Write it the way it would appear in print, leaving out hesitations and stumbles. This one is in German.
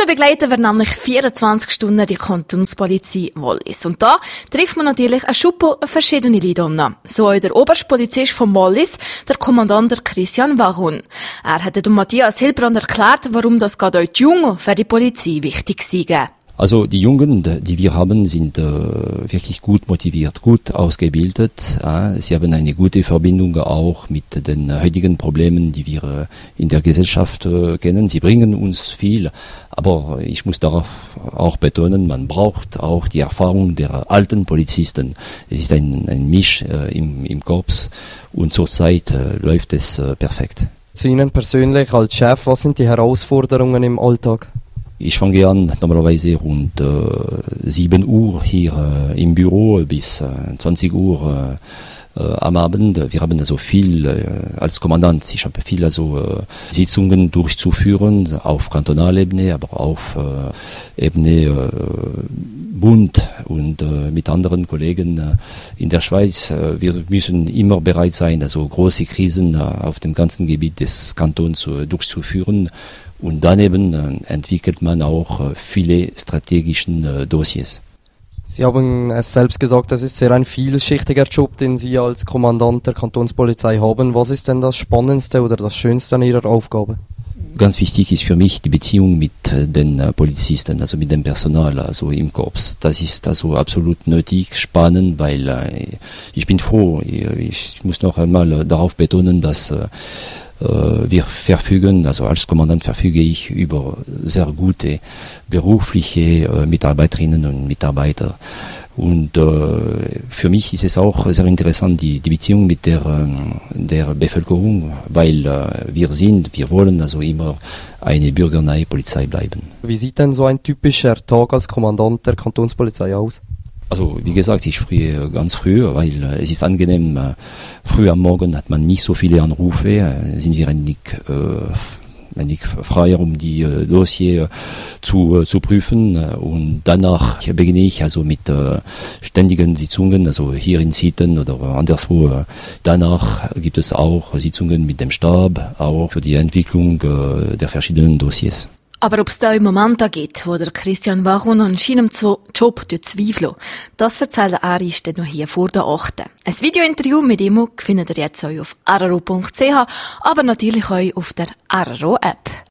Kunden begleiten wir nämlich 24 Stunden die Kantonspolizei Wallis. Und da trifft man natürlich eine Schuppe verschiedene Leute an. So auch der Oberstpolizist von Wallis, der Kommandant Christian Warun. Er hat dem Matthias Hilbrand erklärt, warum das gerade auch die Jungen für die Polizei wichtig sind. Also die Jungen, die wir haben, sind wirklich gut motiviert, gut ausgebildet. Sie haben eine gute Verbindung auch mit den heutigen Problemen, die wir in der Gesellschaft kennen. Sie bringen uns viel, aber ich muss darauf auch betonen, man braucht auch die Erfahrung der alten Polizisten. Es ist ein Misch im Korps und zurzeit läuft es perfekt. Zu Ihnen persönlich als Chef, was sind die Herausforderungen im Alltag? Ich fange an normalerweise rund 7 Uhr hier im Büro bis 20 Uhr am Abend. Wir haben also viel als Kommandant, ich habe viel Sitzungen durchzuführen auf Kantonalebene, aber auch auf Ebene Bund und mit anderen Kollegen in der Schweiz. Wir müssen immer bereit sein, also große Krisen auf dem ganzen Gebiet des Kantons durchzuführen. Und daneben entwickelt man auch viele strategische Dossiers. Sie haben es selbst gesagt, das ist sehr ein vielschichtiger Job, den Sie als Kommandant der Kantonspolizei haben. Was ist denn das Spannendste oder das Schönste an Ihrer Aufgabe? Ganz wichtig ist für mich die Beziehung mit den Polizisten, also mit dem Personal, also im Korps. Das ist also absolut nötig, spannend, weil ich bin froh. Ich muss noch einmal darauf betonen, dass wir verfügen, also als Kommandant verfüge ich über sehr gute berufliche Mitarbeiterinnen und Mitarbeiter. Und für mich ist es auch sehr interessant, die Beziehung mit der Bevölkerung, weil wir wollen also immer eine bürgernahe Polizei bleiben. Wie sieht denn so ein typischer Tag als Kommandant der Kantonspolizei aus? Also wie gesagt, ich friere ganz früh, weil es ist angenehm, früh am Morgen hat man nicht so viele Anrufe, sind wir ein wenig freier, um die Dossier zu prüfen, und danach beginne ich also mit ständigen Sitzungen, also hier in Zieten oder anderswo. Danach gibt es auch Sitzungen mit dem Stab, auch für die Entwicklung der verschiedenen Dossiers. Aber ob es da im Moment da gibt, wo der Christian Warun an seinem Job zweifeln, das erzählt er uns dann noch hier vor der 8. Ein Videointerview mit ihm findet ihr jetzt auch auf rro.ch, aber natürlich auch auf der RRO-App.